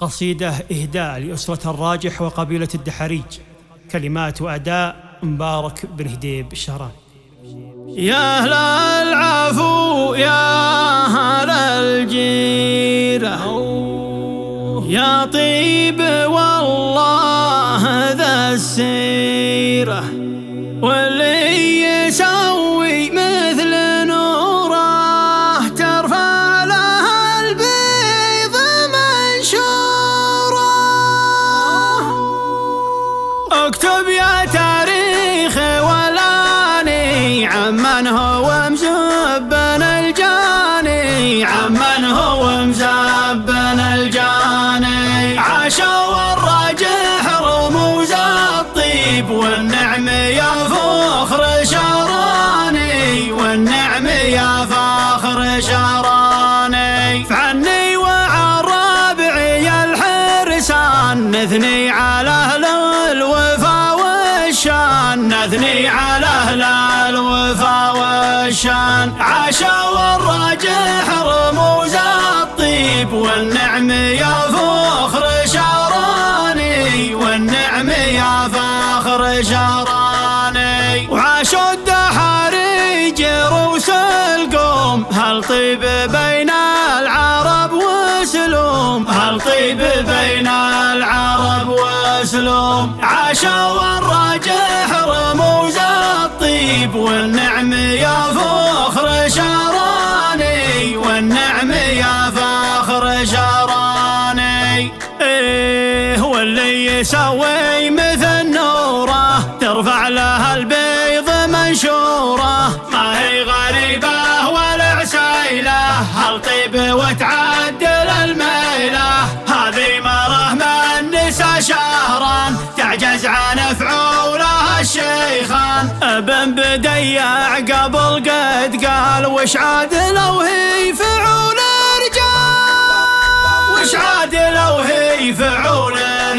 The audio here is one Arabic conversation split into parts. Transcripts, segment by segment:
قصيدة إهداء لأسرة الراجح وقبيلة الدحريج. كلمات وأداء مبارك بن هديب الشهراني. يا أهل العفو يا أهل الجيرة، يا طيب والله ذا السيرة، واللي يسوي مثل نوره ترفع له البيض منشوره. اكتب يا تاريخ ولاني عمن هو مزبن الجاني، عمن هو مزبن الجاني. عاشوا الراجح رموز الطيب والنعم يا فخر شراني، والنعم يا فخر شراني. فعني وعن ربعي الحرسان نثني على أهل الوفا والشان، نثني على أهل الوفا والشان. عاشوا الراجح رموز الطيب والنعم يا فخر شراني، والنعم يا فخر شراني. وعاشوا الدحريج روس القوم، هل طيب بين العرب وسلوم، هل طيب بين العرب وسلوم. عاشوا الراجح رموز الطيب والنعم يا فخر شراني، والنعم يا فخر شراني. هو اللي يسوي مثل نوره ترفع له البيض منشوره. ما هي غريبة ولا عسيلة، هل طيب وتعدل الميلة. هذه مرة من نسى شهران تعجز عن فعولها الشيخان. ابن بديع قبل قد قال وش عاد لو هي فعول رجال، وش عاد لو هي فعول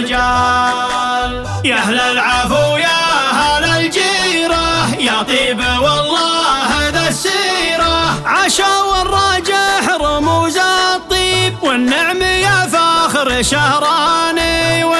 رجال. يا أهل العفو يا أهل الجيرة، يا طيب والله ذا السيرة. عاشوا الراجح رموز الطيب والنعم يا فاخر شهراني،